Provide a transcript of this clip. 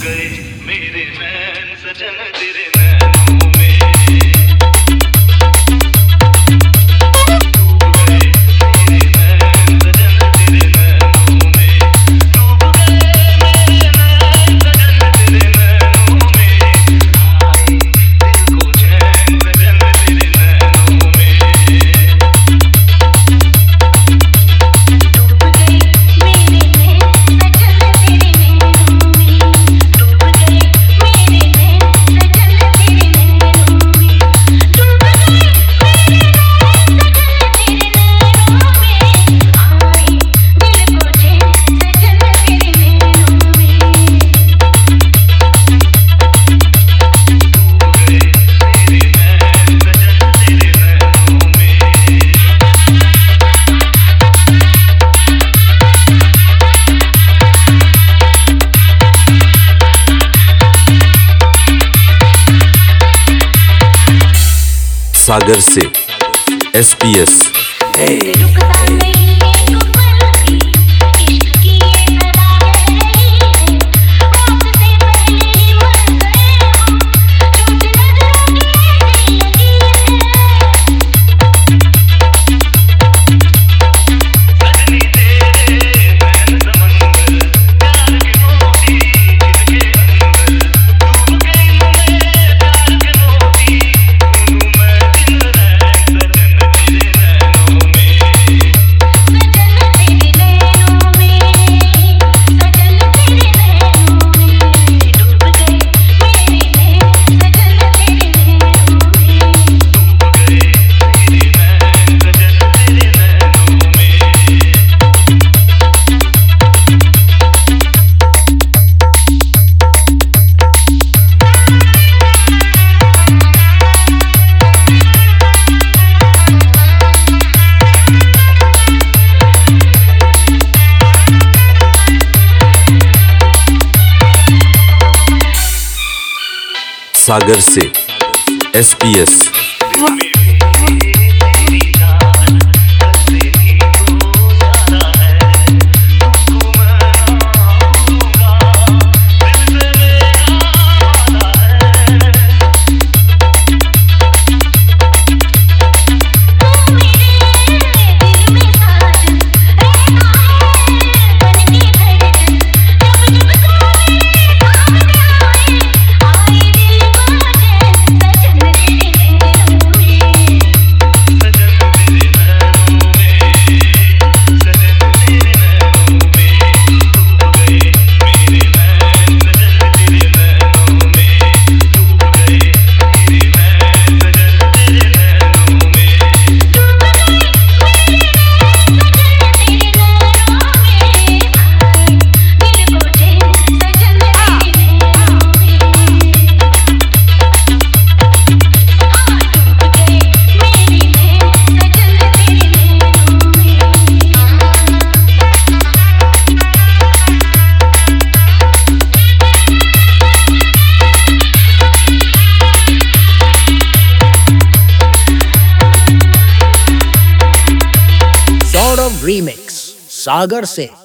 गए मेरे नैन सजन तेरे नैनों में, डूब गए मेरे नैन सजन तेरे नैनों में, डूब गए मेरे नैन सजन तेरे नैनों में, आए दिल को चैन सजन तेरे नैनों में। सागर से SPS। सागर से SPS। रीमिक्स सागर से।